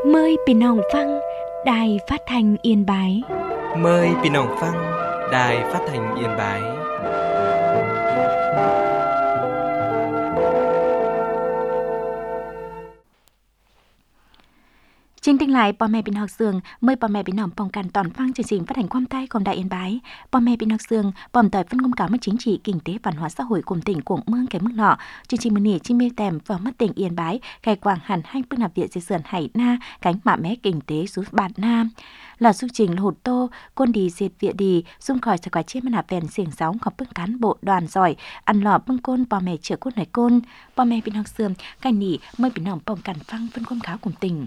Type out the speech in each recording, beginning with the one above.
Mờiพี่น้องฟังĐài Phát thanh Yên Bái. Mời พี่น้องฟัง Đài Phát thanh Yên Bái. Chương trình lạiพ่อแม่พี่น้องsương mờiพ่อแม่พี่น้องป้องกันตอนฟังchương trình phát hành quang tayของĐài Yên Bái. พ่อแม่พี่น้องsương bòm tỏi phân công cáo mất chính trị, kinh tế, văn hóa xã hội của tỉnh của mương cái mức nọ. Chương trìnhมื้อนี้chi mê tèm vào mất tỉnh Yên Bái, khai quang hẳn hai bước nạp viện dây sườn Hải Na, cánh mạ mé kinh tế xuống Bản Nam. Là chương trình hột tô, côn đi diệt viện đi, xung khỏi sẽ quả chiếc mà nạp vèn xiềng sóng của bưng cán bộ đoàn giỏi, ăn lò bưng cônพ่อแม่chữa côn này côn. พ่อแม่พี่น้องsương cái nỉ mờiพี่น้องป้องกันฟังphân công cáo của tỉnh.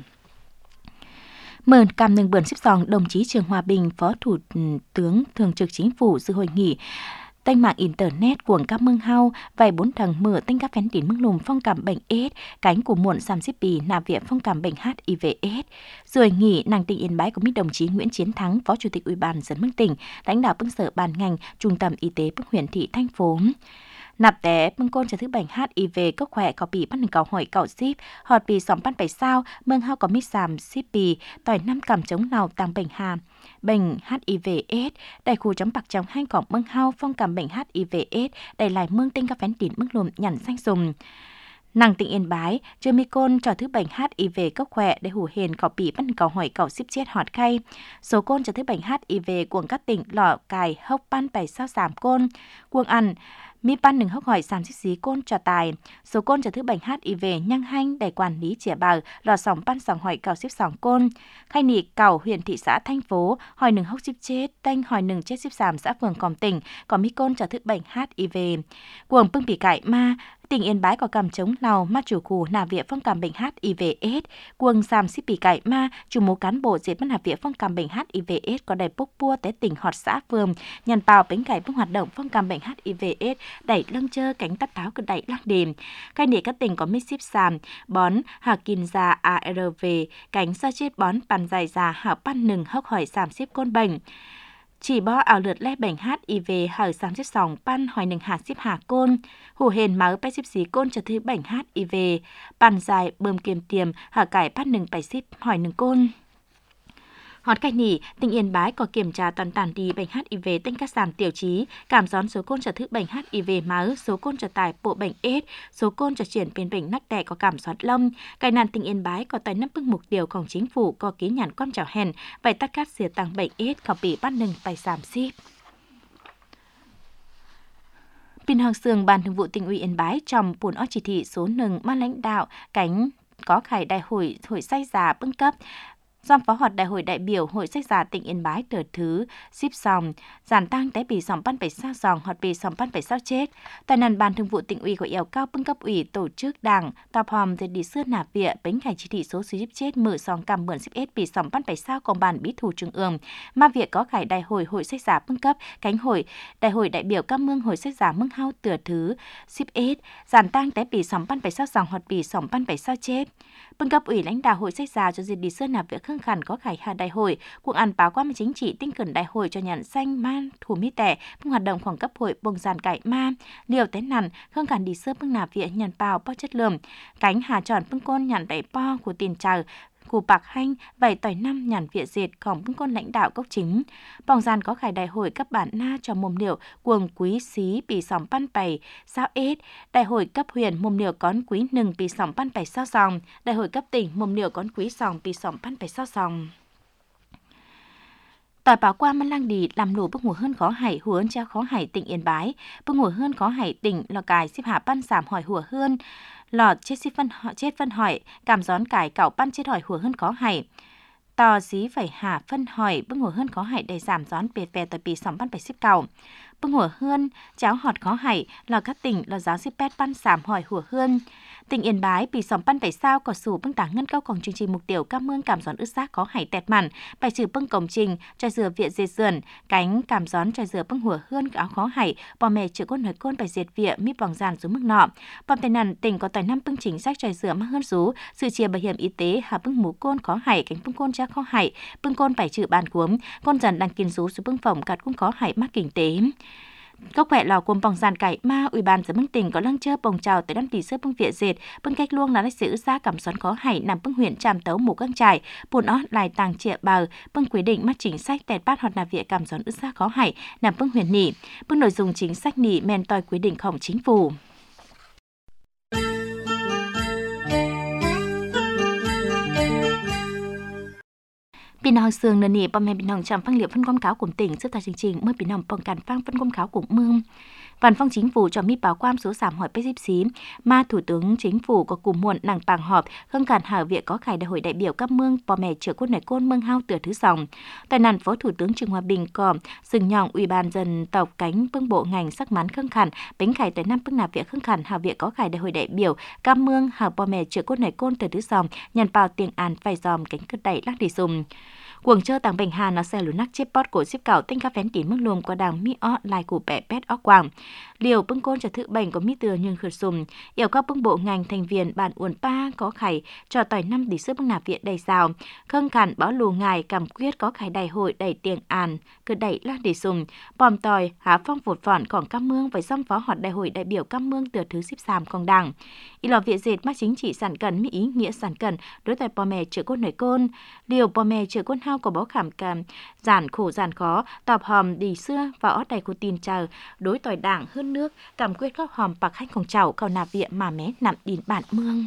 Mời cảm nâng bườn xếp sòng đồng chí Trương Hòa Bình, Phó Thủ tướng Thường trực Chính phủ dự hội nghị Tênh mạng Internet của các mương hao vài 4 thằng mở tênh các phén tín mương lùm phong cảm bệnh AIDS, cánh của muộn xăm xếp bì nạp viện phong cảm bệnh HIV/AIDS. Rồi nghỉ nàng tỉnh Yên Bái có mít đồng chí Nguyễn Chiến Thắng, Phó Chủ tịch Ủy ban dân mương tỉnh, lãnh đạo bưng sở ban ngành, trung tâm y tế bưng huyện thị thành phố. Nạp té bưng côn cho thứ bệnh HIV có khỏe có bị bắt hình cầu hỏi cầu ship họt bị sòng bắt 7 sao mương hao có mít xàm ship bì tỏi 5 cảm chống nào tăng bệnh hà bệnh HIV/AIDS đại khu chấm bạc trong hai cổng mương hao phong cảm bệnh HIV/AIDS đầy lại mương tinh các phén tín mương lùm nhằn xanh sùm. Nàng tỉnh Yên Bái chưa mi côn cho thứ bệnh HIV cấp khỏe để hủ hền có bị bắt cầu hỏi cầu ship chết họt khay. Số côn cho thứ bệnh HIV của các tỉnh Lọ Cài Hốc Ban 7 sao giảm côn cuồng ăn mi ban đừng hốc hỏi xàm xích xí côn cho tài. Số côn cho thứ bệnh HIV nhăng hanh để quản lý trẻ bào lò sòng ban sòng hỏi cầu ship sòng côn. Khai nị cầu huyện thị xã thành phố hỏi đừng hốc ship chết tanh hỏi đừng chết ship giảm xã phường Còm tỉnh có mi côn cho thứ bệnh HIV. Cuồng bưng bị cải ma tỉnh Yên Bái có cầm chống lào ma chủ khu nạp viện phong cảm bệnh HIV/AIDS. Cuồng xàm xích bị cải ma chủ mô cán bộ diệt mất nạp viện phong cảm bệnh HIV/AIDS có đầy bốc bua tới tỉnh họt xã phường nhằn bào bánh cải bưng hoạt động phong cảm bệnh HIV/AIDS đẩy lưng chơ cánh tắt táo cực đẩy lắc đềm. Cái nỉ các tỉnh có mít ship xàm bón hà kinh già ARV cánh sa chết bón bàn dài già hảo pan nừng hốc hỏi xàm ship côn bệnh. Chỉ bỏ ảo lượt le bệnh HIV hở xàm xếp sòng pan hỏi nừng hạt xếp hà côn hủ hền máu bay xếp xí côn cho thứ bệnh HIV pan dài bơm kiềm tiềm hở cải pan nừng bay xếp hỏi nừng côn. Họt cách nỉ, tỉnh Yên Bái có kiểm tra toàn tàn đi bệnh HIV tên các giảm tiểu trí, cảm gión số côn cho thứ bệnh HIV máu, số côn cho tài bộ bệnh AIDS, số côn cho chuyển biến bệnh nắc đẻ có cảm gión lông. Cái nạn tỉnh Yên Bái có tài nắp bưng mục tiêuของchính phủ có ký nhắn con chào hèn, vậy tất các xìa tăng bệnh AIDS có bị bắt nâng tài giảm ship. Pin Hoàng Sương Ban Thường vụ Tỉnh ủy Yên Bái trong buồn ó chỉ thị số 1 ban lãnh đạo cánh có khải đại hội sách giả bưng cấp do phó hoạt đại hội đại biểu hội sách giả tỉnh Yên Bái đợt thứ ship sòng giản tăng té bị sòng ban 7 sao sòng hoặc bị sòng ban 7 sao chết. Tại nàn Ban Thường vụ Tỉnh ủy của Eo Cao bưng cấp ủy tổ chức đảng tập hòm để đi xưa nạp viện bánh khải chỉ thị số ship chết mở sòng cầm mượn ship S bị sòng ban 7 sao còn bàn bí thư trung ương mà việc có khải đại hội hội sách giả bưng cấp cánh hội đại hội đại biểu các mương hội sách giả mương hao tửa thứ ship S giản tăng té bị sòng ban 7 sao sòng hoặc bị sòng ban 7 sao chết. Bưng cấp ủy lãnh đạo hội sách giả cho dịp đi xưa nạp viện khương khẩn có khải hà đại hội cuộc ăn báo qua chính trị tinh cẩn đại hội cho nhận xanh man thủ mi tẻ bưng hoạt động khoảng cấp hội bông giàn cải ma liều té nằn khương khẩn đi xưa bưng nạp viện nhận bào po chất lượng cánh hà tròn bưng côn nhận đại po của tiền trào của bạc hanh vậy tỏi năm nhàn viện diệtของbưng côn lãnh đạo cốc chính bông giàn có khải đại hội cấp bản na cho mồm liệu cuồng quý xí bị sòng pan 7 sao ết đại hội cấp huyện mồm liệu cón quý nừng bị sòng pan 7 sao sòng đại hội cấp tỉnh mồm liệu cón quý sòng bị sòng pan 7 sao sòng. Tỏi báo qua măn lang đi làm nổ bức mùa hơn có hải huấn treo khó hải tỉnh Yên Bái bức mùa hơn có hải tỉnh Lò Cài xếp hạ ban giảm hỏi hùa hơn lọt chết phân hỏi cảm gión cải cạo ban chết hỏi hùa hơn có hải tò dí phải hạ phân hỏi bức mùa hơn có hải đầy giảm gión về về tỏi bị sòng ban phải xếp cầu bức mùa hơn cháo họt có hải là các tỉnh là giáo xếp pet ban giảm hỏi hùa hơn. Tỉnh Yên Bái bị sòng pan 7 sao có sủ bưng tảng ngân cao còn chương trình mục tiêu các mương cảm gión ướt xác có hải tẹt mặn bài trừ bưng công trình cho dừa viện dệt sườn cánh cảm gión cho dừa bưng hùa hơn áo khó hải bò mè chữa côn hỏi côn bài dệt viện mi bỏng giàn xuống mức nọ bom tây nằn tỉnh có tài năm bưng chính sách cho dừa mắc hơn rú sự chia bảo hiểm y tế hà bưng mũ côn khó hải cánh bưng côn cha khó hải bưng côn bài trừ bàn cuống côn dần đang kiên rú xuống bưng phòng cạt cũng có hải mắc kinh tế. Góc khỏe lò cùng bỏng giàn cải ma ủy ban dân bưng tỉnh có lăng chơ bồng chào tới đám tỷ sơ bưng viện dệt bưng cách luông là lịch sử ra cảm xoắn khó hay nằm bưng huyện tràm tấu mù căng trải buồn ót lại tàng trịa bờ bưng quy định mắt chính sách tẹt bát hoạt nà viện cảm xoắn ứ ra khó hay nằm bưng huyện nỉ bưng nội dung chính sách nỉ men tòi quy địnhของchính phủ. Bình Hằng Sương nền nỉ bom mẹ Bình Hằng chạm phăng liệu phân công cáo của tỉnh sức tại chương trình mới Bình Hằng bằng cản phăng phân công cáo của mương. Văn phòng chính phủ cho mi báo quan số giảm hỏi bếp xí mà thủ tướng chính phủ có cùng muộn nàng bàng họp không cản hảo việc có khải đại hội đại biểu các mương bò mẹ trưởng côn này côn mương hao tửa thứ dòng. Tại nàn phó thủ tướng Trương Hòa Bình có sừng nhọn ủy ban dân tộc cánh bưng bộ ngành sắc mán khương khản bánh khải tới năm bưng nạp việc khương khản hảo việc có khải đại hội đại biểu các mương hảo bò mẹ trưởng côn này côn tửa thứ dòng nhận vào tiền an phải dòm cánh cất đẩy lắc đi dùng. Cuồng chơ tàng bình hà nó xe lù nắc chếp bót của xếp cảo tinh ca phén tín mức lùm qua đảng mi ó lai của bẹ pét ó quảng. Liều bưng côn cho thự bệnh có mi từa nhưng khởi sùm. Yêu các bưng bộ ngành thành viên bản uốn pa có khải cho tỏi năm đi sức bưng nạp viện đầy rào. Khâng khẩn báo lù ngài cảm quyết có khải đại hội đầy tiền an cứ đẩy lắc đi sùm. Bòm tỏi há phong vụt phỏn còn cam mương với xăm phó hoạt đại hội đại biểu cam mương từa thứ xếp xàm công đảng. Y lò viện dệt mắt chính trị sản cần mi ý nghĩa sản cần đối tại bò mẹ chữa côn nổi côn. Liều bò mẹ chữa côn hao có báo khảm cảm giản khổ giản khó tọp hòm đi xưa và ót đầy của tin chờ đối tỏi đảng hơn nước cảm quyết các hòm bạc kháchของchảo cầu nạp viện mà mé nằm đìn bản mương.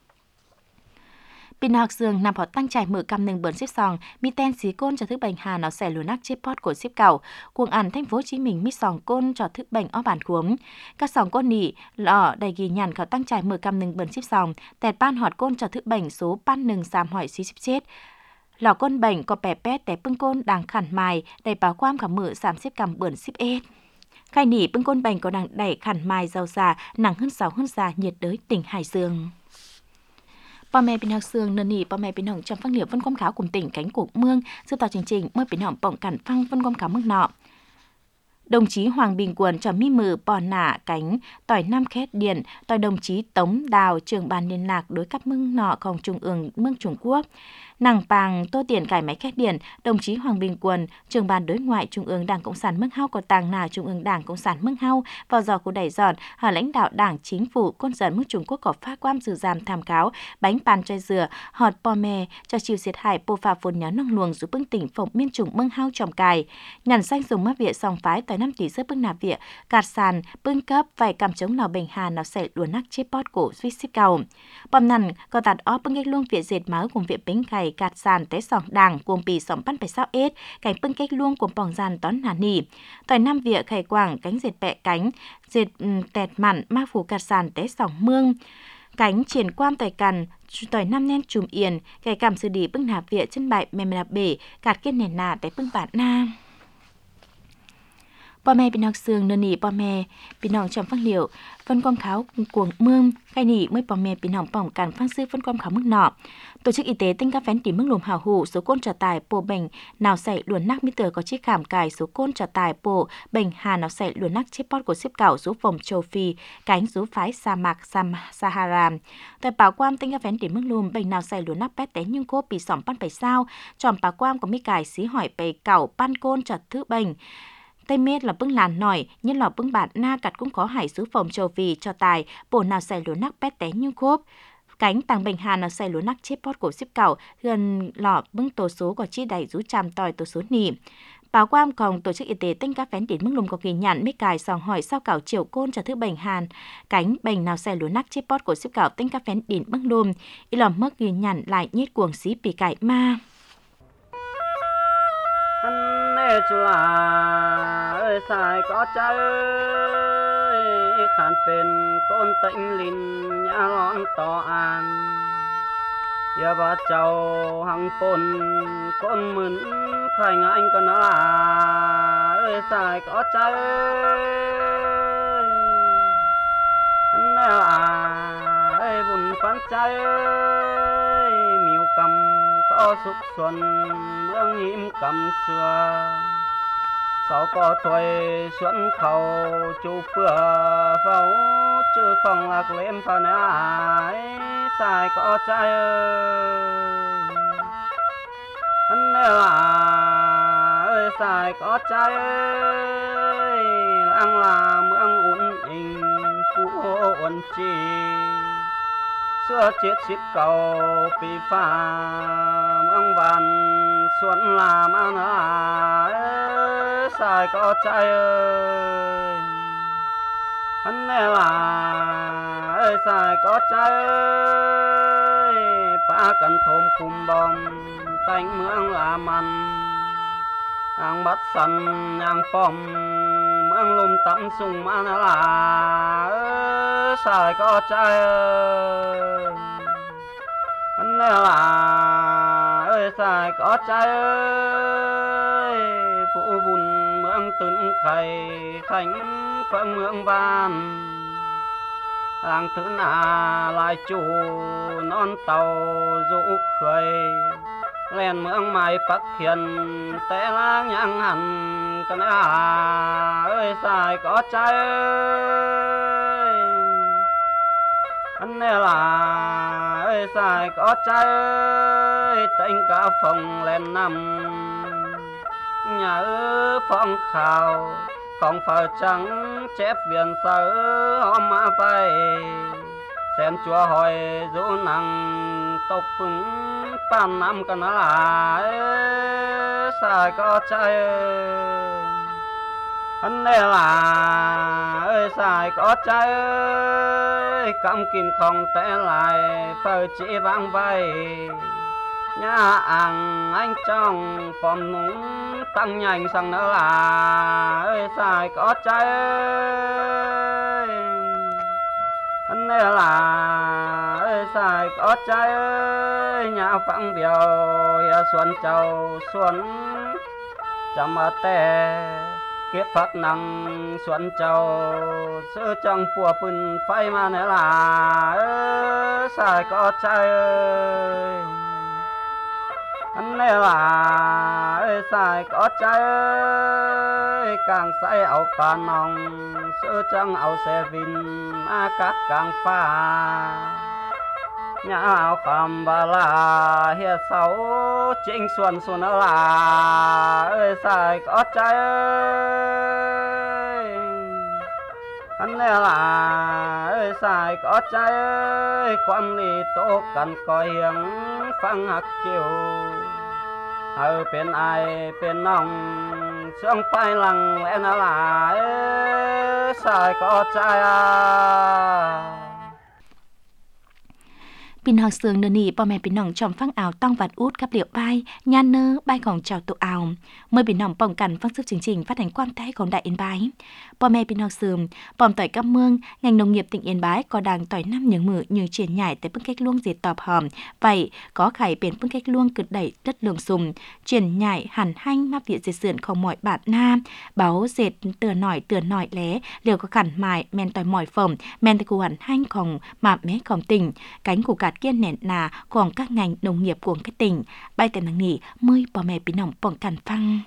Bình Hạc Sương nằm họ tăng trải mở cầm nừng bẩn xếp sòng mi ten xí côn cho thức bệnh hà nó xẻ lùa nắc chếp pot của xếp cẩu cuồng ẩn thành phố Hồ Chí Minh mi sòng côn cho thức bệnh ó bản khuống các sòng côn nỉ lọ đầy ghi nhậnเขาtăng trải mở cầm nừng bẩn xếp sòng tẹt ban họt côn cho thức bệnh số ban nừng xàm hỏi xí xếp chết lò côn bệnh có bẻ pét té bưng côn đang khản mài đầy báo quam cả mở xàm xếp cầm bẩn xếp ết khai nỉ bưng côn bệnh có đang đẩy khản mài giàu già nặng hơn 6 hơn già nhiệt đới tỉnh Hải Dương. Bò mẹ Bình Hạc Sương nền nỉ bò mẹ Bình Hạc trong phân liệu phân công khảo cùng tỉnh cánh cục mương dự tàu chương trình mới Bình Hạc bỏng cản phăng phân công khảo mức nọ. Đồng chí Hoàng Bình Quần cho mi mừ bò nả cánh tỏi năm khét điện tỏi đồng chí Tống Đào trưởng ban liên lạc đối cấp mương nọของtrung ương mương Trung Quốc. Nàng Pàng Tô Tiền cải máy khét điện, đồng chí Hoàng Bình Quần, trưởng ban đối ngoại Trung ương Đảng Cộng sản Mương Hau có tàng nà Trung ương Đảng Cộng sản Mương Hau vào giò của đẩy giọt, hở lãnh đạo Đảng Chính phủ côn dân nước Trung Quốc có pha quam dự giảm tham cáo, bánh bàn chai dừa, họt bò mè cho chiều diệt hại bồ phà phồn nhó năng luồng giúp bưng tỉnh phòng miên trùng Mương Hau trồng cài. Nhằn xanh dùng mắc viện sòng phái tới 5 tỷ sức bưng nạp viện, cạt sàn, bưng cấp vài cầm chống nào bình hà nào sẽ đùa nắc chếp bót cổ duy xếp cầu. Bòm nằn có tạt ó bưng cách luông viện dệt máu cùng viện bánh cày cạt sàn té sòng đảng cuồng bì sòng pan phải sao ết cảnh bưng cách luông cùng bỏng giàn tón nà nỉ tỏi năm viện khải quảng cánh dệt bẹ cánh dệt tẹt mặn ma phủ cạt sàn té sòng mương cánh triển quam tỏi cằn tỏi năm nen chùm yên cải cảm sư đi bưng nạp viện chân bại mềm nạp bể cạt kết nền nà té bưng bản na. Bò mẹ Bình Hạc Sương nền nỉ bò mẹ Bình Hạc trong phân liệu phân quang kháo cuồng mương khai nỉ mới bò mẹ Bình Hạc bỏng cản phang sư phân quang kháo mức nọ. Tổ chức y tế tinh các phén tìm mức lùm hào hủ số côn trở tài bồ bệnh nào xảy luồn nắc mít tờ có chiếc khảm cài số côn trở tài bồ bệnh hà nào xảy luồn nắc chếp bót của xếp cảo số phòng châu Phi cánh số phái sa mạc Sahara. Tại bảo quam tinh các phén tìm mức lùm bệnh nào xảy luồn nắc bét té nhưng cô bị sỏm pan phải sao tròn bảo quam có mi cài xí hỏi bày cảo pan côn trở thứ bệnh. Tây mết là bưng làn nổi, nhưng lò bưng bạt na cặt cũng có hải xứ phòng châu Phi cho tài, bổ nào xảy lúa nắc bét té nhưng khốp. Cánh tàng bình hà nào xảy lúa nắc chếp bót cổ xếp cảo, gần lò bưng tổ số có chi đẩy rú chàm tòi tổ số nỉ. Báo quam còn tổ chức y tế tinh các phén đến mức lùm có ghi nhận mấy cài sòng hỏi sao cảo chiều côn cho thứ bệnh hàn. Cánh bệnh nào xảy lúa nắc chếp bót cổ xếp cảo tinh các phén đến mức lùm, y lòm mất ghi nhận lại nhét cuồng xí bị cải ma. Chú là ơi xài có trái khán bên con tĩnh linh nhà lon to an giờ bà cháu hằng phồn con mướn thành anh con là ơi xài có trái anh là ơi buồn phán trái miêu cầm có xúc xuân mương nhím cầm xưa sau có tuổi xuân khẩu chú bữa pháo chứ không lạc lên phần ai xài có trai ơi anh ơi xài có trai ơi mương là mương ổn hình phú ổn chi xưa chết xít cầu bị pha mương vàn xuân làm ăn xài có trai ơi anh này là xài có trai ơi ba cần thôm khum bom tanh mương làm ăn ang bắt săn ang pom mương lùm tắm sung mà nó là xài có trai ơi anh này là xài có trai ơi phụ bùn mương tấn khay khánh phận mương van ang thứ nà lại chủ non tàu dụ khơi lên mương mai phát hiện té lang nhang hẳn cái ơi xài có trai ơi anh này là xài có trai ơi tên cả phòng lên nằm nhà phong khảo không phải trắng chép biển sở hôm mà phải xem chúa hỏi dỗ năng tộc phứng pan năm cái nó là xài có trai ơi anh này là xài có trai ơi cầm kín không té lại phơi chỉ vang bay nhà anh trong phòng núng tăng nhanh sang nữa là xài có trai ơi anh này là xài có trai ơi nhà phẳng biểu xuân châu xuân chăm tè kết phát năng xuân châu sơ trong phùa phun phai mà nữa là xài có trai ơi anh này là xài có trai ơi càng say áo phà nòng sơ trăng áo xe vin mà cát càng pha nhà áo khăm bà là hiệp sáu chính xuân xuân là xài có trai ơi anh này là xài có trai ơi quan lý tổ cần coi hiếng phăng hạt chiều ở bên ai bên nòng sương phai lặng lẽ nó là xài có trai Pin học sương nơ nỉ bò mẹ pin nòng trong phăng ảo tong vạt út cắp liệu bay nhan nơ bayของchào tụ ảo mới pin nòngป้องกันฟังsức chương trình phát hành quan tháiของĐại Yên Bái bò mẹ pin học sương bòm tỏi cam mương ngành nông nghiệp tỉnh Yên Bái có đang tỏi năm những mử như triển nhảy tại phương cách luông dệt tọp hòm vậy có khải biển phương cách luông cực đẩy đất lượng sùm triển nhảy hẳn hanh map địa dệt sườn không mọi bạn na báo dệt từa nỏi lé đều có khẩn mài men tỏi mỏi phồng men tỏi củ hẳn hanhของmạp méของtỉnh cánh củ cát kiên nền nàของcác ngành nông nghiệp của cái tỉnh bay tại nắng nghỉ mới bò mẹ pin nòngป้องกันฟัง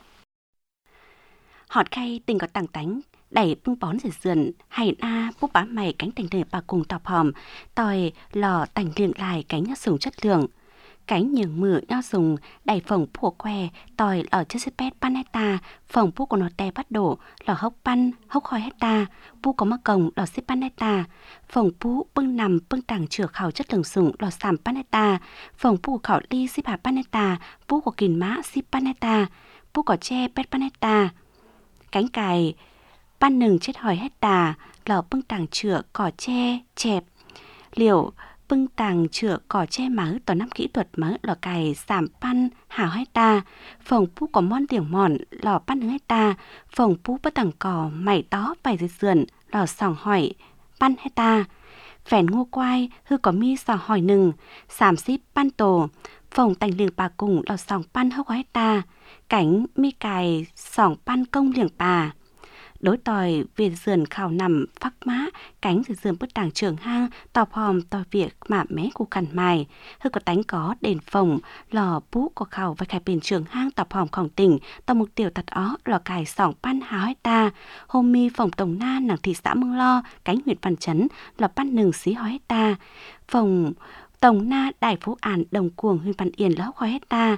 họt khay tình có tàng tánh đẩy bưng bón rửa sườn hay na búp bá mày cánh thành đời bà cùng tọp hòm tòi lò tành liệng lại cánh nho sùng chất lượng cánh nhường mử nho sùng đẩy phồng phùa que tòi lò chất xếp pet pan hecta phồng pu của nó tè bắt đổ lò hốc pan hốc khói hecta pu có mắc cồng lò xếp pan hecta phồng pu bưng nằm bưng tàng chửa khảo chất lượng sùng lò sàm pan hecta phồng pu khảo ly xếp hà pan hecta pu của kìn má xếp pan hecta pu có che pet pan hecta cánh cài pan nừng chết hỏi hecta lò bưng tàng chửa cỏ tre chẹp liệu bưng tàng chửa cỏ tre mớ tỏ năm kỹ thuật mớ lò cài sảm pan hào hecta phồng pu có mon tiếng mòn lò pan nừng hecta phồng pu bất tàng cỏ mày tó bày dưới sườn lò sòng hỏi pan hecta phèn ngô quai hư có mi sò hỏi nừng sảm xíp pan tổ phồng tành liềng bà cùng lò sòng pan hốc hecta cánh mi cài sòng pan công liềng bà đối tòi về sườn khảo nằm phắc má cánh từ sườn bức tàng trường hang tọp hòm tòi việc mạ mé của cằn mài hơi có tánh có đền phồng lò bú của khảo và khải biển trường hang tọp hòmของtỉnh tò mục tiêu tật ó lò cài sòng pan háo hecta hôm mi phòng tổng na nàng thị xã Mương Lo cánh huyện Văn Chấn lò pan nừng xí hói hecta phòng tổng na Đại Phú Ản Đồng Cuồng huyện Văn Yên ló hói hecta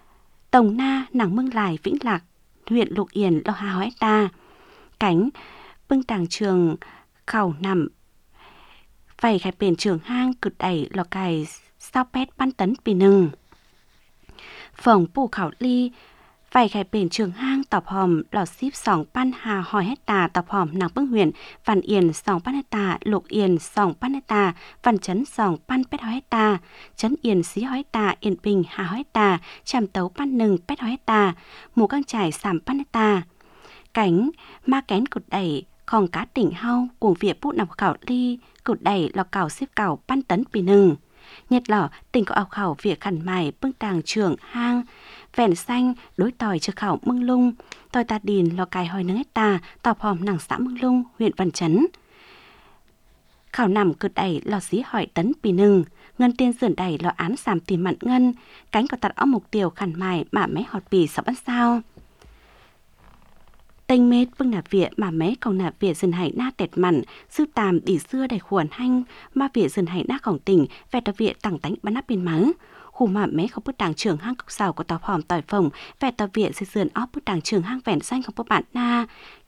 tổng na nàng Mương Lài Vĩnh Lạc huyện Lục Yên lo 2 hecta cánh bưng tàng trường khẩu nằm vậy khai bền trường hang cực đẩy lò cài sao pét ban tấn bì nừng phòng bù khảo ly vậy khai bền trường hang tọp hòm lò xíp sòng pan hà hỏi hecta tọp hòm nàng bưng huyền văn yên sòng pan hecta lục yên sòng pan hecta văn chấn sòng pan pét hỏi hecta chấn yên xí hỏi hecta yên bình hà hỏi hecta chàm tấu pan nừng pét hỏi hecta mù căng trải sàm pan hecta cánh ma kén cột đẩy khòng cá tỉnh hau cuồng việc bút nằm khảo ly cột đẩy lò cào xếp cào pan tấn bì nừng nhật lò tỉnh có ảo khảo việc khẩn mài bưng tàng trường hang vẹn xanh đối tỏi chưa khảo mưng lung tỏi tà đìn lò cài hỏi nướng hecta tọp hòm nàng xã mưng lung huyện Văn Chấn khảo nằm cột đẩy lò xí hỏi tấn bì nừng ngân tiên sườn đẩy lò án sàm tìm mặn ngân cánh có tạt ó mục tiêu khẩn mài mà mé họt bì sọ bắt sao tênh mết bưng nạp viện mà mấy còn nạp viện dần hải na tẹt mặn sư tàm đỉ xưa đầy khuẩn hanh mà viện dần hải na khổng tỉnh vẹt tờ viện tặng tánh bắn nắp bên mắng khu mà mấy không bức đảng trường hang cốc sào của tòa hòm tỏi phồng vẹt tờ viện xây dần óp bức đảng trường hang vẹn xanh không bức bạn na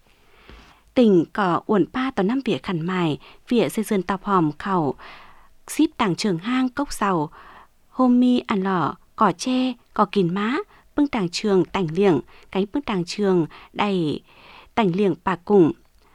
tỉnh có uẩn pa tòa năm viện khẩn mài viện xây dần tòa hòm khẩu ship đảng trường hang cốc sào hôm mi ăn lỏ cỏ tre cỏ kìn má bưng tàng trường tảnh liệng cánh bưng tàng trường đầy tảnh liệng bà cùng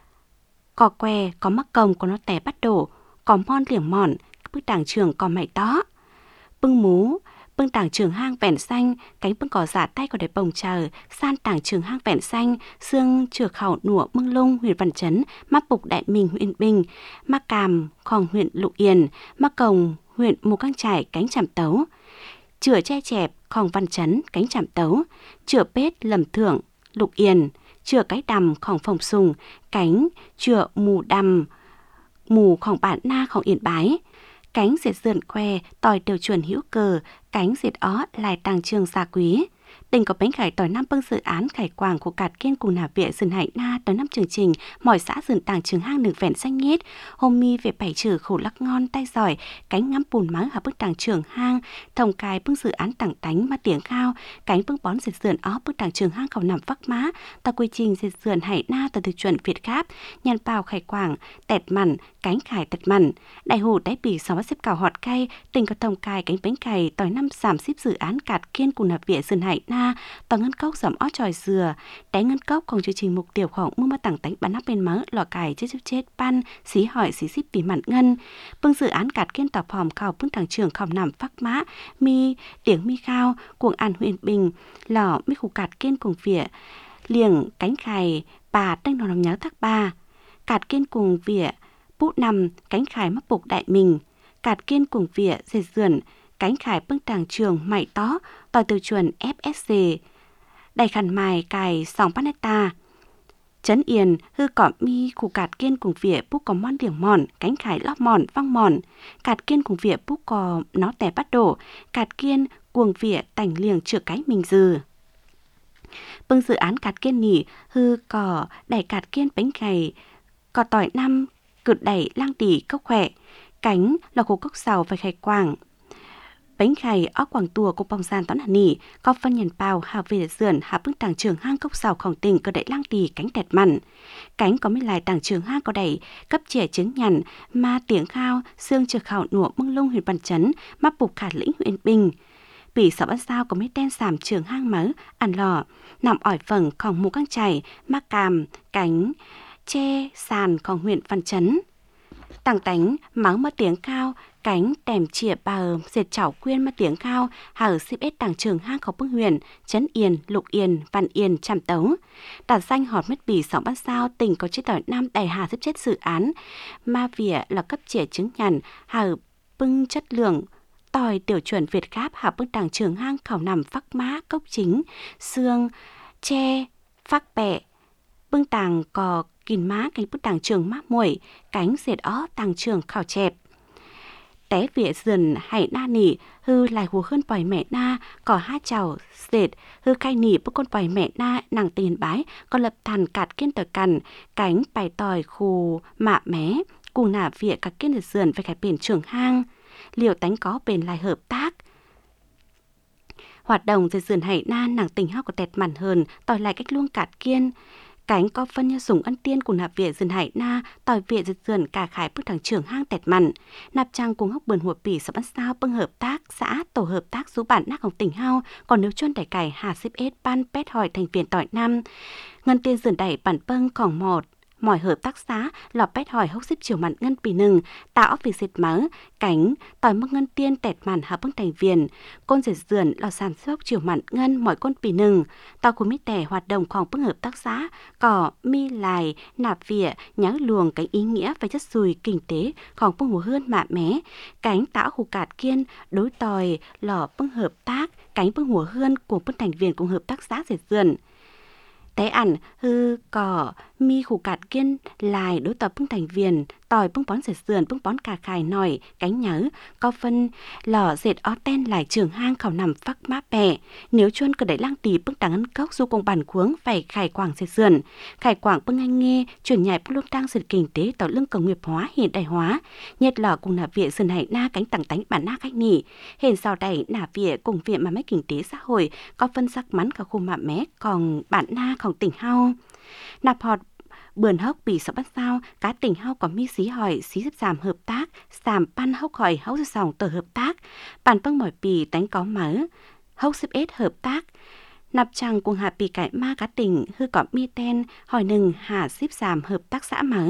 có que có mắc công có nó té bắt đổ có mon liềng mòn bưng tàng trường có mày đó bưng mú bưng tàng trường hang vẹn xanh cánh bưng cỏ giả tay có để bồng chờ san tàng trường hang vẹn xanh xương chừa khẩu nụa mưng lung huyện Văn Chấn mắc bục đại mình huyện Bình mắc càm khòng huyện Lục Yên mắc cồng huyện Mù Căng Trải cánh Tràm Tấu chửa che chẹp khòng Văn Chấn cánh Tràm Tấu chửa pết Lầm Thượng Lục Yên chửa cái đầm khòng Phòng Sùng cánh chửa mù đầm mù khòng Bản Na khòng Yên Bái cánh diệt dườn que tỏi đều chuẩn hữu cờ cánh diệt ó lại tàng trường gia quý tỉnh có bánh khải tỏi năm bưng dự án khải quảng của cạt kiên cùng nạp viện dần hải na tới năm chương trình mọi xã dần tàng trường hang đường vẹn xanh nhết hôm mi về bảy trừ khổ lắc ngon tay giỏi cánh ngắm bùn mắng ở bức tàng trường hang thông cài bưng dự án tảng tánh mà tiếng khao cánh bưng bón diệt dườn ó bức tàng trường hang khẩu nằm vắc má ta quy trình diệt dườn hải na từ thực chuẩn việt gáp nhàn bào khải quảng tẹt mặn cánh khải tẹt mặn đại hồ đáy bì sáu xếp cào họt cay tỉnh có thông cài cánh bánh cày tỏi năm giảm xếp dự án cạt kiên cùng nạp viện dần hải na tòa ngân cốc giảm ó tròi dừa đáy ngân cốc còn chương trình mục tiêu khoảng mua mà tảng tánh bắn nắp bên mớ lò cài chết pan xí hỏi xí xíp bì mặn ngân bưng dự án cạt kiên tọp hòm khảo bưng thằng trường khảo nằm phắc mã mi tiếng mi khao cuồng an huyện Bình lò mi khu cạt kiên cùng vỉa liềng cánh khài bà đang nằm nhớ thác ba cạt kiên cùng vỉa bút nằm cánh khài mắc bục đại mình cạt kiên cùng vỉa dệt dườn cánh khải bưng tàng trường mày tó tỏi từ chuẩn FSC đầy khăn mài cài sòng pan hecta chấn yên hư cỏ mi khu cạt kiên cùng vỉa bút có mon liềng mòn cánh khải lóp mòn văng mòn cạt kiên cùng vỉa bút có nó tè bắt đổ cạt kiên cuồng vỉa tảnh liềng chữa cái mình dừ bưng dự án cạt kiên nỉ hư cỏ đẩy cạt kiên bánh khải cỏ tỏi năm cực đẩy lang tỉ cốc khỏe cánh là khu cốc sào và khải quảng bánh khải óc quảng tùa của bông gian toán hẳn nỉ có phân nhận bào hà về dườn hà bưng tàng trường hang cốc sào khổng tình cơ đẩy lang tỉ cánh tẹt mặn cánh có mấy lại tàng trường hang có đẩy cấp trẻ trứng nhằn ma tiếng khao xương chừa khảo nụa mưng lung huyện Văn Chấn mắc bục khả lĩnh huyện Bình bỉ sợ bắt sao có mấy tên sàm trường hang mớ ăn lò nằm ỏi phẳng khòng Mù Căng Chải ma càm cánh che sàn khòng huyện Văn Chấn tàng tánh mắng mất tiếng cao cánh tèm chìa bờ dệt chảo quyên mất tiếng cao hở xếp ết tàng trường hang khẩu bưng huyền Trấn Yên Lục Yên Văn Yên Tràm Tấu đạt danh họt mất bỉ sóng bắt sao tỉnh có chế tỏi nam đầy hà xếp chết dự án ma vỉa là cấp trẻ trứng nhằn hở bưng chất lượng tỏi tiểu chuẩn Việt Gáp hạ bưng tàng trường hang khẩu nằm phắc má cốc chính xương tre phắc bẹ bưng tàng cò kìn má cánh bưng tàng trường mát muội cánh dệt ó tàng trường khảo chẹp té vỉa dần hải na nỉ hư lại hùa hơn bòi mẹ na có hai chảo dệt hư khai nỉ bức con bòi mẹ na nàng tiền bái còn lập thàn cạt kiên tờ cằn cánh bài tỏi khù mạ mé cùng nả vỉa cả kiên dần về khai biển trường hang liều tánh có bền lại hợp tác hoạt động dệt dần hải na nàng tình hao của tẹt mặn hơn tỏi lại cách luôn cạt kiên cánh có phân như sủng ân tiên cùng nạp viện dần hải na tỏi viện dần dần cả khải bước thằng trưởng hang tẹt mặn nạp trang cùng hốc bườn hùa bỉ sập ăn sao bưng hợp tác xã tổ hợp tác rú bản nácของtỉnh hao còn nếu chuyên đẩy cải hà xếp ết ban pét hỏi thành viện tỏi năm ngân tiên dần đẩy bản bưngของmột mỏi hợp tác xã lọp pét hỏi hốc xếp chiều mặn ngân bì nừng tạo việc dệt mớ cánh tỏi mức ngân tiên tẹt mặn hợp bưng thành viện côn dệt dườn lò sản xuất chiều mặn ngân mỏi côn bì nừng tỏi của mi tẻ hoạt độngของbưng hợp tác xã cỏ mi lài nạp vỉa nhớ luồng cánh ý nghĩa và chất xùi kinh tếของbưng hồ hươn mạ mé cánh tạo hù cạt kiên đối tỏi lò bưng hợp tác cánh bưng hồ hươn của bưng thành viện cùng hợp tác xã dệt dườn té ảnh hư cỏ mi khủ cạt kiên lại đối tập bưng thành viền tỏi bưng bón dệt sườn bưng bón cà khài nổi cánh nhớ có phân lò dệt ó ten lại trường hang khảo nằm phắc má bè nếu chuôn cứ đẩy lang tì bưng tàng ân cốc du cùng bản cuống phải khải quảng dệt sườn khải quảng bưng anh nghe chuyển nhảy bưng lúc tăng sự kinh tế tỏi lưng công nghiệp hóa hiện đại hóa nhiệt lò cùng nạp viện sườn hải na cánh tảng tánh bản na khách nỉ hiện sau đẩy nạp viện cùng viện mà mấy kinh tế xã hội có phân sắc mắn cả khu mạ mé còn bản naของtỉnh hao nạp họt bườn hốc bị sập bắt sao cá tỉnh hao có mi xí hỏi xí xếp giảm hợp tác giảm pan hốc hỏi hốc sòng tổ hợp tác bản bưng mỏi pì tánh có mớ hốc xếp ết hợp tác nạp chẳng cùng hạ pì cải ma cá tỉnh hư có mi ten hỏi nừng hạ xếp giảm hợp tác xã mớ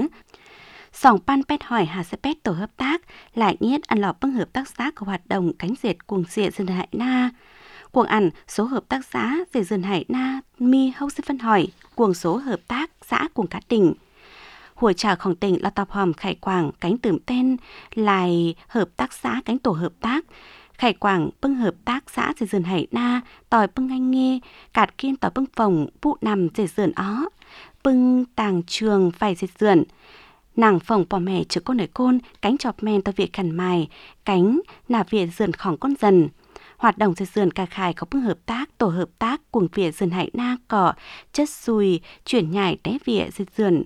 sòng pan pet hỏi hà sẽ pet tổ hợp tác lại nhiết ăn lò bưng hợp tác xã của hoạt động cánh dệt cùng dệt dần hải na cuồng ăn số hợp tác xã dệt dần hải na mi hốc xếp phân hỏi cuồng số hợp tác xã cùng cá tỉnh hùa tràของtỉnh là tập hòm khải quảng cánh tửm tên lại hợp tác xã cánh tổ hợp tác khải quảng bưng hợp tác xã dệt dần hải na tỏi bưng anh nghe cạt kiên tỏi bưng phòng bụ nằm dệt dần ó bưng tàng trường phải dệt dần nàng phòng bỏ mẹ chứ con nổi côn cánh chọp men tao việc khẩn mài cánh nạp viện dầnของcon dần hoạt động dệt dườn cà khải có bưng hợp tác tổ hợp tác cùng viện dần hải na cỏ chất xùi chuyển nhảy té viện dệt dườn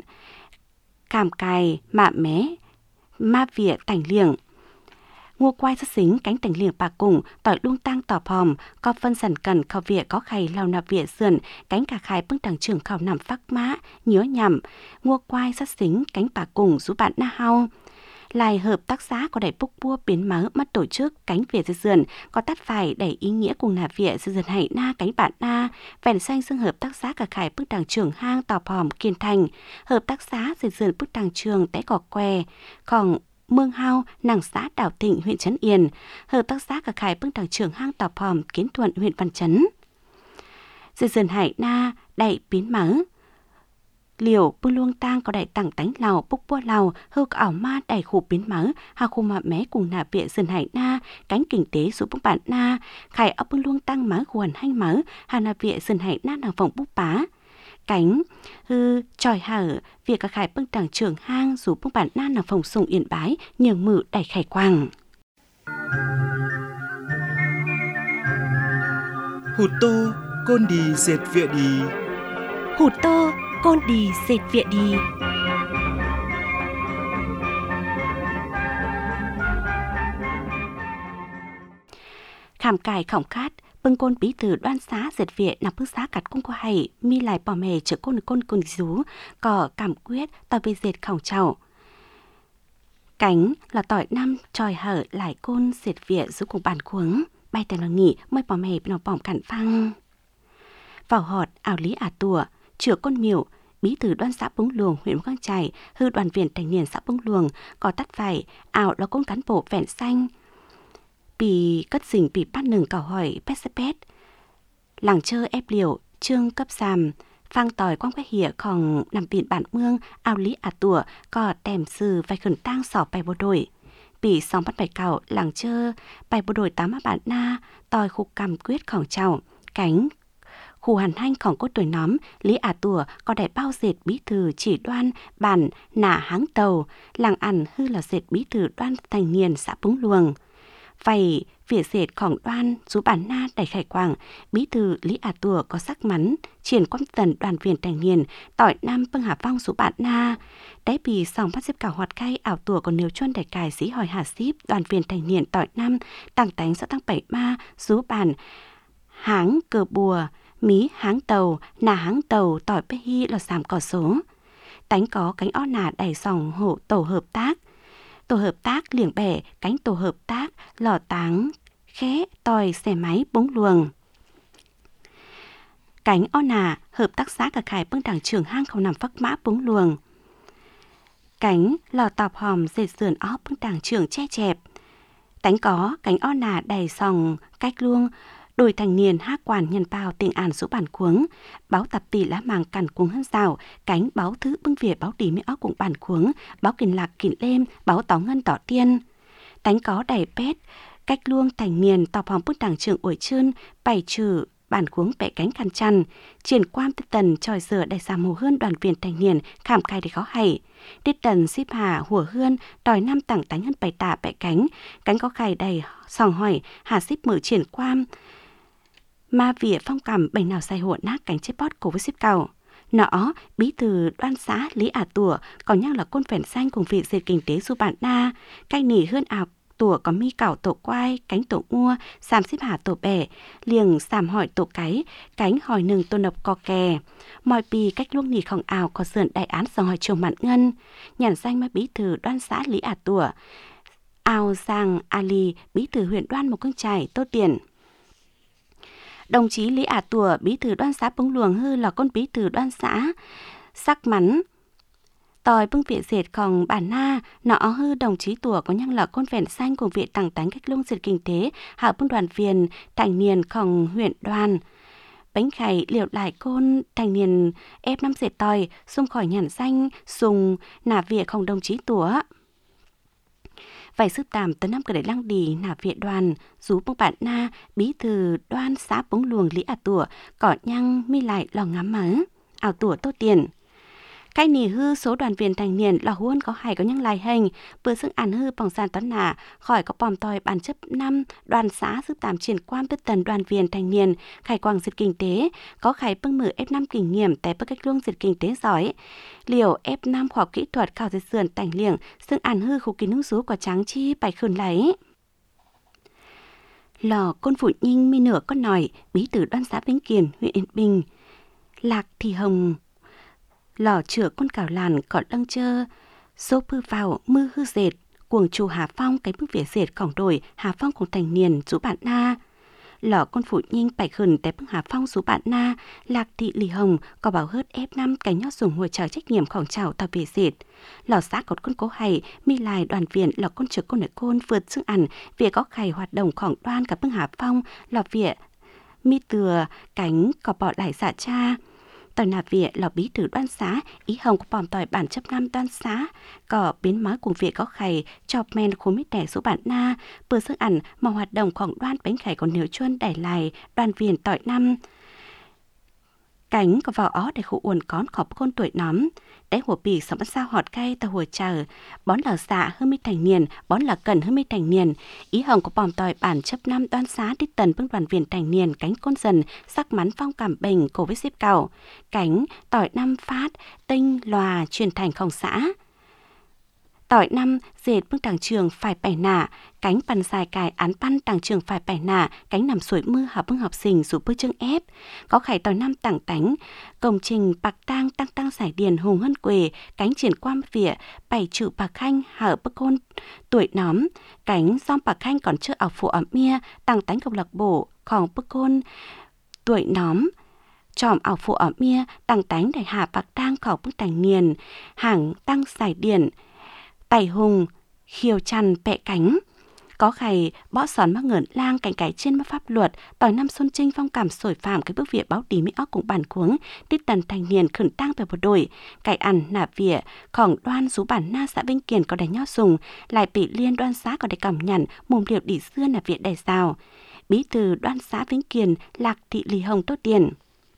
càm cài mạ mé ma viện tảnh liềng ngô quai sát xính cánh tảnh liềng bà cùng tỏi lung tăng tỏ phòm có phân sẵn cần khảo viện có khay lao nạp viện dườn cánh cà khải bưng đằng trưởng khảo nằm phác mã nhớ nhầm ngô quai sát xính cánh bà cùng rú bạn na hao lại hợp tác xã có đẩy bốc bua biến máu mất tổ chức cánh viện dệt dườn có tắt phải đẩy ý nghĩa cùng nạp viện dệt dườn hải na cánh bạn na vẻn xanh xương hợp tác xã cả khải bức đằng trưởng hang tò phòm kiên thành hợp tác xã dệt dườn bức đằng trường té cỏ què còn mương hao nàng xã đảo Thịnh huyện Trấn Yên hợp tác xã cả khải bức đằng trưởng hang tò phòm Kiến Thuận huyện Văn Chấn dệt dườn hải na đẩy biến máu liều bưng luông tang có đại tặng tánh lào bốc bua lào hư ảo ma đầy khủ biến mớ hà khu mạ mé cùng nạp viện dần hải na cánh kinh tế số bốc bản na khải ấp bưng luông tang mớ nguồn hanh mớ hà nạp viện dần hải na nàng phòng bốc bá cánh hư tròi hở việc cả khải bưng đằng trưởng hang dù bốc bản na nàng phòng sùng yên bái nhường mự đầy khải quang hụt tô côn đi dệt viện đi hụt tô côn đi dệt viện đi khảm cài khổng khát bưng côn bí thư đoan xá dệt viện nằm bức xá cắt cung qua hay mi lại bỏ mè chở côn rú cỏ cảm quyết tỏi về dệt khổng trầu cánh là tỏi năm tròi hở lại côn dệt viện rú cùng bàn cuống bay tay là nghỉ mới bỏ mè nó bỏng cản phăng vào họt ảo lý tùa chữa côn miểu bí thư đoan xã Búng Luồng huyện Quang Trải hư đoàn viên thanh niên xã Búng Luồng có tắt phải ảo là côn cán bộ vẹn xanh bì cất dình bì bắt nừng cào hỏi pet làng chơ ép liều trương cấp sàm phang tỏi quang quét hỉa còn nằm viện bản mương ảo lý tùa có tèm sư vài khẩn tang sỏ bài bộ đội bì song bắt bài cào làng chơ bài bộ đội tám bản na tỏi khúc cầm quyết khổng trào cánh khu hàn hanhของcốt tuổi nóm lý tùa có đại bao dệt bí thư chỉ đoan bản nả háng tàu làng ăn hư là dệt bí thư đoan thành niên xã Búng Luồng vậy việc dệtของđoan rú bản na đầy khải quảng bí thư lý tùa có sắc mắn triển quan tần đoàn viên thành niên tỏi nam bưng hà vong rú bản na đáy bì sòng bắt xếp cả hoạt khay ảo tùa còn nếu chuân đại cài sĩ hỏi hà xíp đoàn viên thành niên tỏi nam tăng tánh xã tăng bảy ma rú bản háng cờ bùa mí háng tàu, nà háng tàu tỏi bê hi lò giảm cỏ số. Tánh có cánh ó nà đẩy sòng hộ tổ hợp tác. Tổ hợp tác liềng bẻ, cánh tổ hợp tác, lò táng, khé, tòi, xe máy, bống luồng. Cánh ó nà, hợp tác xã cả khải bưng đảng trưởng hang không nằm phắc mã bống luồng. Cánh lò tọp hòm dệt sườn ó bưng đảng trưởng che chẹp. Tánh có cánh ó nà đầy sòng cách luông, đồi thành niên hát quản nhân bao tình ản số bản cuống, báo tập tỷ lá màng cằn cuống hân rào, cánh báo thứ bưng vỉa báo đi mỹ ó cùng bản cuống, báo kìn lạc kìn lêm, báo táo ngân tỏ tiên. Tánh có đầy pét, cách luông thành niên tọp hòm bưng đảng trưởng ủi chơn, bày trừ bản cuống bẻ cánh khăn chăn, triển quan tư tần tròi dừa đầy xàm hồ hơn đoàn viên thành niên khảm khai để khó hay. Tiết tần xếp hà hùa hươn, đòi năm tảng tánh hơn bày tả bẻ cánh có khai đầy sòng hỏi, hà xếp mở triển quan. Ma vỉa phong cảm bày nào sai hộ nát cánh chế bót cổ với xếp cầu. Nọ, bí thư đoan xã Lý Ả Tủa, còn nhắc là côn phèn xanh cùng vị diệt kinh tế du bản na, cay nỉ hơn ảo tủa có mi cảo tổ quai, cánh tổ ngua, xàm xếp hà tổ bẻ, liềng xàm hỏi tổ cái, cánh hỏi nừng tô nập co kè. Mọi bì cách luông nỉ khổng ảo có sườn đại án dòng hỏi chồng mạn ngân. Nhàn danh mai bí thư đoan xã Lý Ả Tủa, ao giang Ali, bí thư huyện đoan một cương trải Tô Tiền. Đồng chí Lý Ả Tủa, bí thư đoan xã Bống Luồng hư là con bí thư đoan xã sắc mắn. Tòi bưng viện diệt khòng bản na, nọ hư đồng chí Tủa có nhăng là con phèn xanh cùng viện tặng tánh cách lông diệt kinh tế, hạ bưng đoàn viên, thành niên khòng huyện đoàn. Bánh khải liệu lại côn, thành niên ép năm diệt tòi, xung khỏi nhàn xanh, sùng, nả viện khòng đồng chí Tủa. Vậy sức tàm tấn năm cờ để lăng đi nả viện đoàn, rú bông bạn na, bí thư đoan xã Bống Luồng Lý Ả Tủa, cỏ nhăng mi lại lò ngắm mớ, ảo Tủa Tô Tiền. Cái nỉ hư số đoàn viên thành niên là huôn có hay có những lại hình, bữa sức ăn hư bằng sàn toán nả, khỏi có bòm tòi bản chấp năm đoàn xã sức tàm triển quan tất tần đoàn viên thành niên, khải quang diệt kinh tế, có khải bưng mở F5 kinh nghiệm tại bức cách luông diệt kinh tế giỏi. Liều F5 khoa học kỹ thuật khảo diệt sườn tảnh liệng, sức ăn hư khu kín hữu số của tráng chi bài khẩn lấy. Lò côn phụ nhinh mi nửa con nòi, bí thư đoan xã Vĩnh Kiền, huyện Yên Bình. Lạc Thị Hồng, lò chữa con cào làn cọt lăng chơ, số pư vào mưa hư dệt, cuồng chủ Hà Phong cái bức vỉa dệt cỏng đổi Hà Phong cùng thành niên rú bạn na. Lò con phụ nhinh bạch khẩn tại bức Hà Phong rú bạn na, Lạc Thị Lì Hồng có bảo hớt F5 cái nhót dùng hồi trào trách nhiệm khỏng trào tàu vỉa dệt. Lò xã cột con cố hay, mi lại đoàn viện lò con trực con ở côn vượt sức ăn, việc có khải hoạt động khỏng đoan cả bức Hà Phong, lò vỉa mi từa cánh có bỏ lại dạ cha. Tòi nà viện lò bí thư đoan xã, ý hồng của bòm tòi bản chấp năm đoan xã, có biến mói cùng việc có khải, chọc men khối mít đẻ số bản na, bữa sức ăn mà hoạt động khoảng đoan bánh khải còn nếu chuôn đẩy lại đoàn viên tỏi năm. Cánh có vào ó để khu uồn con khóc con tuổi nóm, đáy hồ bì sống sao họt cay ta hồ chờ, bón là dạ hơn mi thành niên, bón là cần hơn mi thành niên. Ý hồng của bòm tòi bản chấp năm đoan xá đích tần bưng đoàn viên thành niên cánh con dần, sắc mắn phong cảm bình cổ với xếp cầu. Cánh tỏi năm phát, tinh lòa truyền thành khổng xã. Tỏi năm dệt bưng đảng trường phải bẻ nả, cánh bàn dài cài án pan đảng trường phải bẻ nả, cánh nằm suối mưa học bưng học sinh dù bơ chương ép. Có khải tỏi năm tảng tánh, công trình bạc tăng giải điền hùng hân quề, cánh triển quan vỉa, bày chữ bạc khanh hở bức hôn tuổi nóm, cánh giom bạc khanh còn chưa ảo phụ ẩm mia, tăng tánh cộng lạc bộ, khòng bức hôn tuổi nóm. Tròm ảo phụ ẩm mia, tăng tánh đại hạ bạc tăng khẩu bức thành niên, hàng tăng giải điền, tài hùng, khiêu chăn bẹ cánh. Có khải bó xón mắc ngợn lang cảnh cái trên mắc pháp luật, tỏi năm xuân trinh phong cảm sổi phạm cái bước việc báo tí mỹ óc cùng bản cuống, tiết tần thành niên khẩn tăng về bộ đội, cải ăn nả vỉa, khỏng đoan rú bản na xã Vĩnh Kiền có đầy nhó sùng, lại bị liên đoan xã có đầy cẩm nhằn, mồm liệu đỉ xưa nả vỉa đầy rào. Bí thư đoan xã Vĩnh Kiền, Lạc Thị Lì Hồng Tốt Tiền.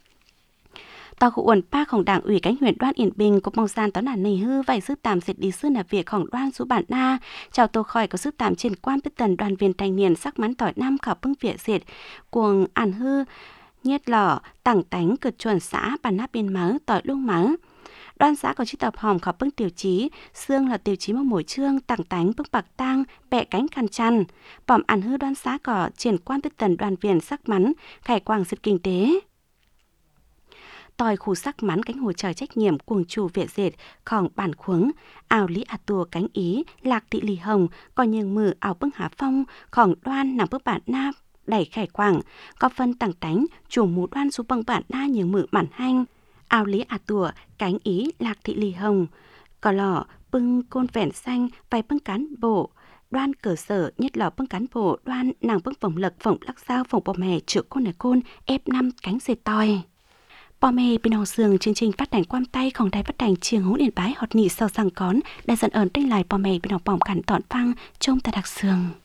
Tòa khu uẩn pa khổng đảng ủy cánh huyện đoan Yên Bình có mong gian tón nản nầy hư vài sức tạm diệt đi xưa là việc khổng đoan số bản na chào tô khỏi có sức tạm trên quan bích tần đoàn viên thanh niên sắc mắn tỏi năm khảo bưng viện diệt cuồng ăn hư nhiết lỏ tảng tánh cực chuẩn xã bản nắp biên mớ tỏi lung mớ. Đoan xã có chi tập hòm khảo bưng tiêu chí, xương là tiêu chí mà mỗi chương tảng tánh bưng bạc tang bẹ cánh khăn chăn. Bỏm ăn hư đoan xã có triển quan bích tần đoàn viên sắc mắn khải quang diệt kinh tế. tòi khu sắc mắn cánh hồ trời trách nhiệm cuồng chủ vệ dệtของbản khuống ảo lý tua cánh ý lạc thị lì hồng coi nhưng mừ ảo bưng hạ phongของđoan nằm bước bản náp đẩy khải quảng có phân tặng tánh chủ mù đoan xuống bằng bản na những mự bản hanh ảo lý tua cánh ý lạc thị lì hồng có lọ bưng côn vẹn xanh vài bưng cán bộ đoan cơ sở nhất là bưng cán bộ đoan nàng bưng phồng lật phồng lắc sao phồng bò mè chữa côn này côn ép 5 cánh dệt tòi bò mè bên hồng sương chương trình phát hành quan tayของđài phát hành chiêng hú điện bái hot nị sau sang cón đại dân ơn tay lại bò mè bên hồng bỏng cản tọn phăng trong ta đặc sương